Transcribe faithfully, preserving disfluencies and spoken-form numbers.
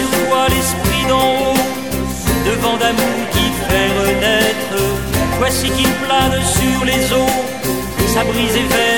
sur toi l'esprit d'en haut, de vent d'amour qui fait renaître. Voici qu'il plane sur les eaux, sa brise est verte